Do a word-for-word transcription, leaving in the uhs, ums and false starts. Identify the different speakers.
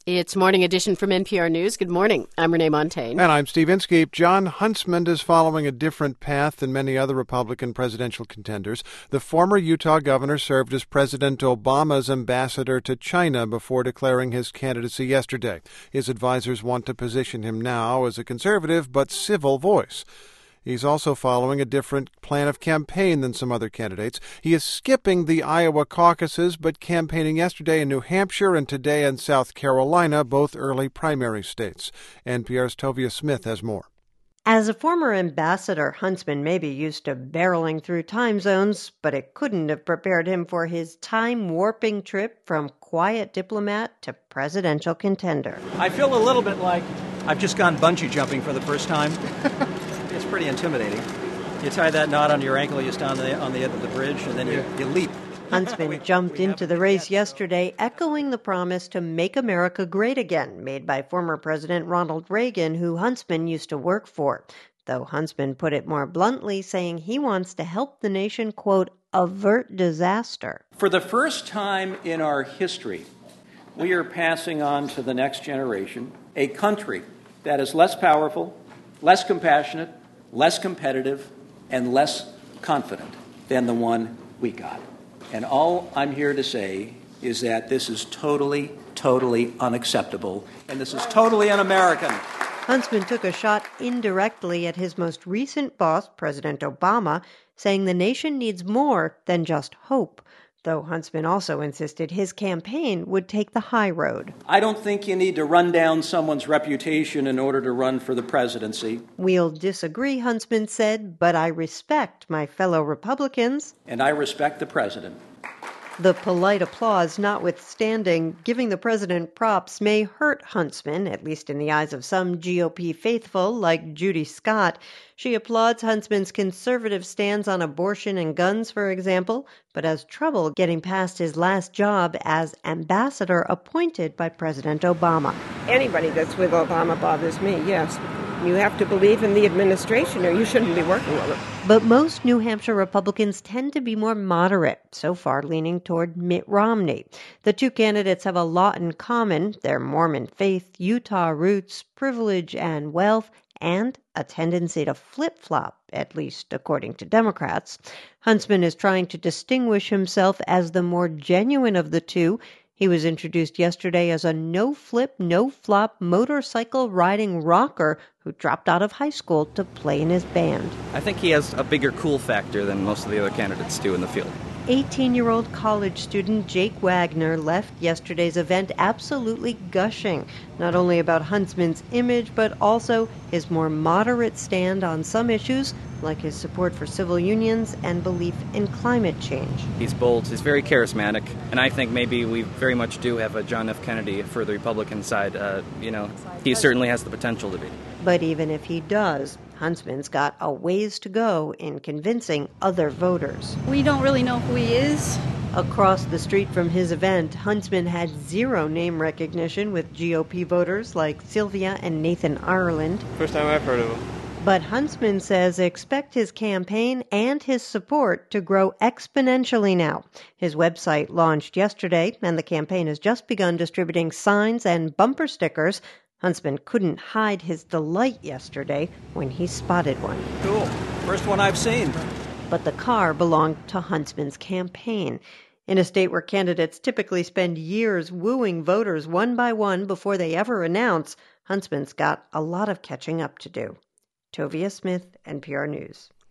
Speaker 1: It's Morning Edition from N P R News. Good morning. I'm Renee Montaigne.
Speaker 2: And I'm Steve Inskeep. Jon Huntsman is following a different path than many other Republican presidential contenders. The former Utah governor served as President Obama's ambassador to China before declaring his candidacy yesterday. His advisors want to position him now as a conservative but civil voice. He's also following a different plan of campaign than some other candidates. He is skipping the Iowa caucuses, but campaigning yesterday in New Hampshire and today in South Carolina, both early primary states. N P R's Tovia Smith has more.
Speaker 3: As a former ambassador, Huntsman may be used to barreling through time zones, but it couldn't have prepared him for his time-warping trip from quiet diplomat to presidential contender.
Speaker 4: I feel a little bit like I've just gone bungee jumping for the first time. It's pretty intimidating. You tie that knot on your ankle, you stand on the, on the end of the bridge, and then you, you leap.
Speaker 3: Huntsman jumped into the race yesterday, echoing the promise to make America great again, made by former President Ronald Reagan, who Huntsman used to work for. Though Huntsman put it more bluntly, saying he wants to help the nation, quote, avert disaster.
Speaker 4: For the first time in our history, we are passing on to the next generation a country that is less powerful, less compassionate, less competitive, and less confident than the one we got. And all I'm here to say is that this is totally, totally unacceptable, and this is totally un-American.
Speaker 3: Huntsman took a shot indirectly at his most recent boss, President Obama, saying the nation needs more than just hope, though Huntsman also insisted his campaign would take the high road.
Speaker 4: I don't think you need to run down someone's reputation in order to run for the presidency.
Speaker 3: We'll disagree, Huntsman said, but I respect my fellow Republicans.
Speaker 4: And I respect the president.
Speaker 3: The polite applause notwithstanding, giving the president props may hurt Huntsman, at least in the eyes of some G O P faithful like Judy Scott. She applauds Huntsman's conservative stance on abortion and guns, for example, but has trouble getting past his last job as ambassador appointed by President Obama.
Speaker 5: Anybody that's with Obama bothers me, yes. You have to believe in the administration or you shouldn't be working with it.
Speaker 3: But most New Hampshire Republicans tend to be more moderate, so far leaning toward Mitt Romney. The two candidates have a lot in common: their Mormon faith, Utah roots, privilege and wealth, and a tendency to flip-flop, at least according to Democrats. Huntsman is trying to distinguish himself as the more genuine of the two. He was introduced yesterday as a no-flip, no-flop motorcycle-riding rocker who dropped out of high school to play in his band.
Speaker 6: I think he has a bigger cool factor than most of the other candidates do in the field.
Speaker 3: eighteen-year-old college student Jake Wagner left yesterday's event absolutely gushing, not only about Huntsman's image, but also his more moderate stand on some issues, like his support for civil unions and belief in climate change.
Speaker 6: He's bold, he's very charismatic, and I think maybe we very much do have a John F. Kennedy for the Republican side. Uh, you know, he certainly has the potential to be.
Speaker 3: But even if he does, Huntsman's got a ways to go in convincing other voters.
Speaker 7: We don't really know who he is.
Speaker 3: Across the street from his event, Huntsman had zero name recognition with G O P voters like Sylvia and Nathan Ireland.
Speaker 8: First time I've heard of him.
Speaker 3: But Huntsman says expect his campaign and his support to grow exponentially now. His website launched yesterday, and the campaign has just begun distributing signs and bumper stickers. Huntsman couldn't hide his delight yesterday when he spotted one.
Speaker 4: Cool. First one I've seen.
Speaker 3: But the car belonged to Huntsman's campaign. In a state where candidates typically spend years wooing voters one by one before they ever announce, Huntsman's got a lot of catching up to do. Tovia Smith, N P R News.